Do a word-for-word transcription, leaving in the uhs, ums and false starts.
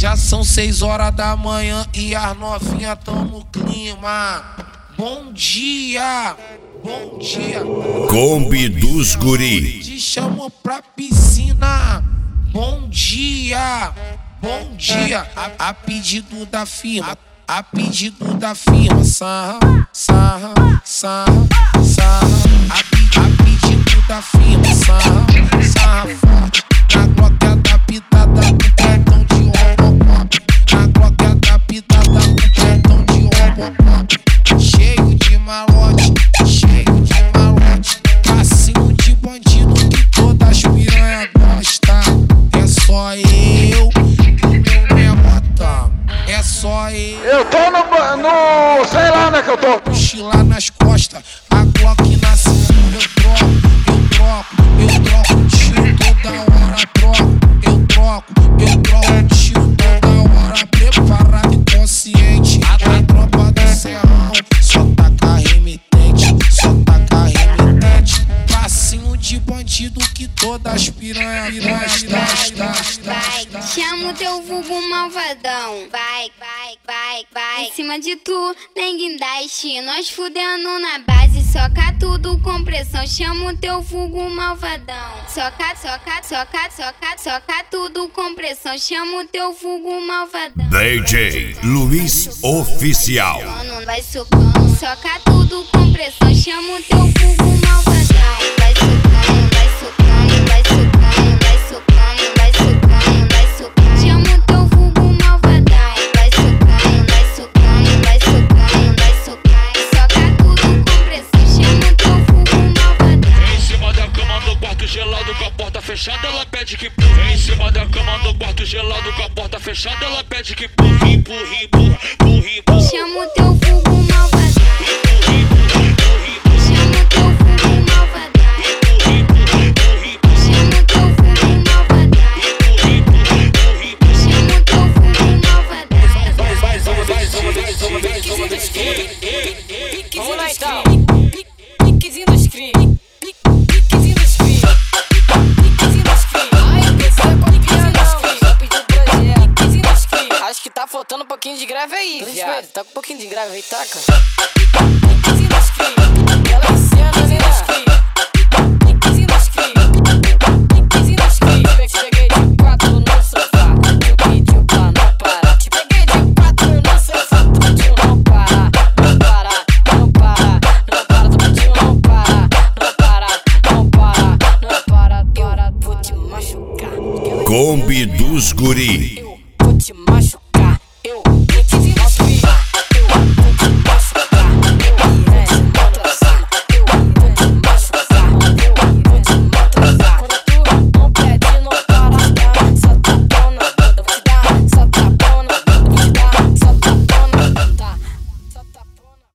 Já são seis horas da manhã e as novinhas tão no clima. Bom dia, bom dia. Kombi dos Guri. Te chamo pra piscina. Bom dia, bom dia. A, a pedido da firma, a, a pedido da firma. Sarra, sarra, sarra, sarra. A, pe, a pedido da firma. Sarra, sarra forte. Na gloca da pitada com pretão de robocop. Na gloca da pitada com pretão de robocop. Cheio de malote, cheio de malote. Passinho de bandido que todas as piranha gostam. É só eu e o meu nebota. É só eu. Eu tô no, no... sei lá onde é que eu tô. Mochila nas costas, a Glock na cintura. Eu troco, eu troco, eu troco tiro toda hora. Troco, eu troco, eu troco tiro toda hora. Preparado e consciente. A, a tropa do serrão só taca remitente, só taca remitente. Passinho de bandido que todas as piranha gostam. Chama o teu vulgo malvadão. Vai, vai, vai, vai. Em cima de tu, nem guindaste. Nós fudendo na base, soca tudo com pressão. Chama o teu vulgo malvadão. Soca, soca, soca, soca, soca tudo com pressão. Chama o teu vulgo malvadão. D J Luiz Oficial. Não vai socando, soca tudo com pressão. Chama o teu vulgo malvadão. Vai socando, vai socando, vai socando, vai socando, vai socando, vai socando. Chama o teu vulgo malvadão. Vai socando, vai socando, vai socando, vai socando. Soca tudo com pressão. Chama o teu vulgo malvadão. Em cima da cama no quarto gelado com a porta fechada, ela pede que empurre. Em cima da cama no quarto gelado com a porta fechada, ela pede que empurre, empurre, empurre, empurre, empurre. Chama o teu vulgo malvadão. Chama o teu vulgo malvadão. Chama o teu vulgo malvadão. Chama o teu vulgo malvadão. Vai, vai, vai, vai, vai, vai, vai, vai. Vamos lá então. Piquezinho dos cri. Piquezinho dos cri. Piquezinho dos cri. Ai, pensei com piquezinho dos cri. Só pediu projeto. Piquezinho dos cri. Acho que tá faltando um pouquinho de grave aí, viado. Tá com um pouquinho de grave aí, taca. Piquezinho dos cri. Ela cena, né? Piquezinho dos cri. Piquezinho dos cri. Te peguei de quatro no sofá. Tu pediu pra não parar. Te peguei de quatro no sofá. Tu pediu não parar. Não parar, não parar. Não para, tu pediu não parar. Não parar, não parar. Não para, para. Vou te machucar. Kombi dos Guri. Eu vou te machucar.